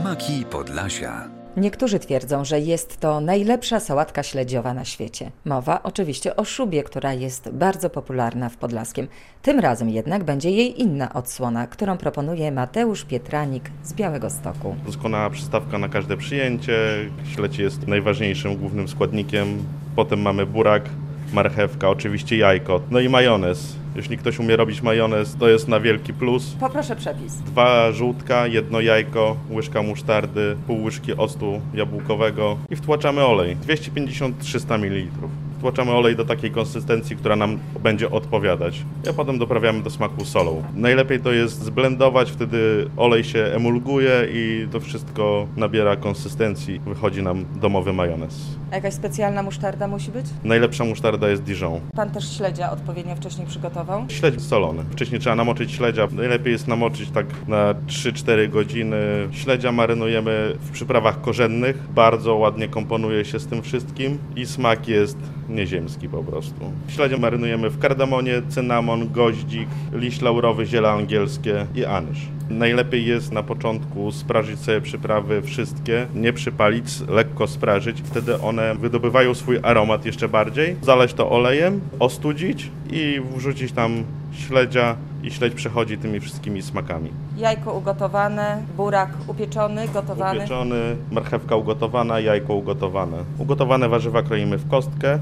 Smaki Podlasia. Niektórzy twierdzą, że jest to najlepsza sałatka śledziowa na świecie. Mowa oczywiście o szubie, która jest bardzo popularna w Podlaskiem. Tym razem jednak będzie jej inna odsłona, którą proponuje Mateusz Pietranik z Białegostoku. Doskonała przystawka na każde przyjęcie. Śledź jest najważniejszym głównym składnikiem. Potem mamy burak, marchewka, oczywiście jajko, no i majonez. Jeśli ktoś umie robić majonez, to jest na wielki plus. Poproszę przepis. 2 żółtka, 1 jajko, łyżka musztardy, pół łyżki octu jabłkowego i wtłaczamy olej. 250-300 ml. Wtłaczamy olej do takiej konsystencji, która nam będzie odpowiadać. A potem doprawiamy do smaku solą. Najlepiej to jest zblendować, wtedy olej się emulguje i to wszystko nabiera konsystencji. Wychodzi nam domowy majonez. A jakaś specjalna musztarda musi być? Najlepsza musztarda jest Dijon. Pan też śledzia odpowiednio wcześniej przygotował? Śledź solony. Wcześniej trzeba namoczyć śledzia. Najlepiej jest namoczyć tak na 3-4 godziny. Śledzia marynujemy w przyprawach korzennych. Bardzo ładnie komponuje się z tym wszystkim i smak jest nieziemski po prostu. Śledzia marynujemy w kardamonie, cynamon, goździk, liść laurowy, ziele angielskie i anyż. Najlepiej jest na początku sprażyć sobie przyprawy wszystkie, nie przypalić, lekko sprażyć. Wtedy one wydobywają swój aromat jeszcze bardziej. Zalać to olejem, ostudzić i wrzucić tam śledzia i śledź przechodzi tymi wszystkimi smakami. Jajko ugotowane, burak upieczony, gotowany. Upieczony, marchewka ugotowana, jajko ugotowane. Ugotowane warzywa kroimy w kostkę.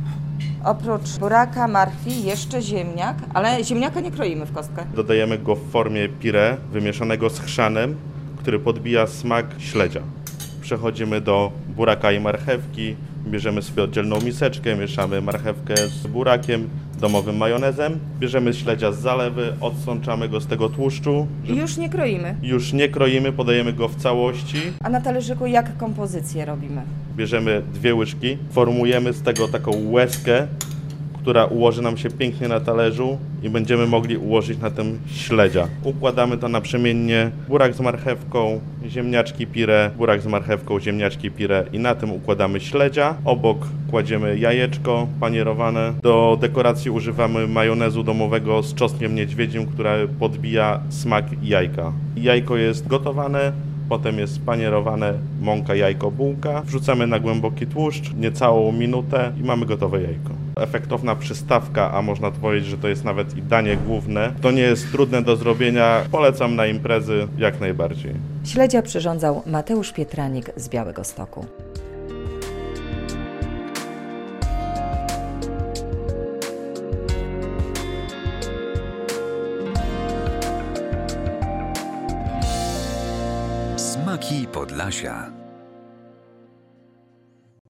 Oprócz buraka, marchwi, jeszcze ziemniak, ale ziemniaka nie kroimy w kostkę. Dodajemy go w formie puree wymieszanego z chrzanem, który podbija smak śledzia. Przechodzimy do buraka i marchewki. Bierzemy sobie oddzielną miseczkę, mieszamy marchewkę z burakiem, domowym majonezem. Bierzemy śledzia z zalewy, odsączamy go z tego tłuszczu. I już nie kroimy. Już nie kroimy, podajemy go w całości. A na talerzyku jak kompozycję robimy? Bierzemy 2 łyżki, formujemy z tego taką łezkę, która ułoży nam się pięknie na talerzu i będziemy mogli ułożyć na tym śledzia. Układamy to naprzemiennie, burak z marchewką, ziemniaczki puree, burak z marchewką, ziemniaczki puree i na tym układamy śledzia. Obok kładziemy jajeczko panierowane. Do dekoracji używamy majonezu domowego z czosnkiem niedźwiedzim, która podbija smak jajka. Jajko jest gotowane. Potem jest panierowane mąka, jajko, bułka. Wrzucamy na głęboki tłuszcz, niecałą minutę i mamy gotowe jajko. Efektowna przystawka, a można powiedzieć, że to jest nawet i danie główne. To nie jest trudne do zrobienia. Polecam na imprezy jak najbardziej. Śledzia przyrządzał Mateusz Pietranik z Białegostoku. Smaki Podlasia.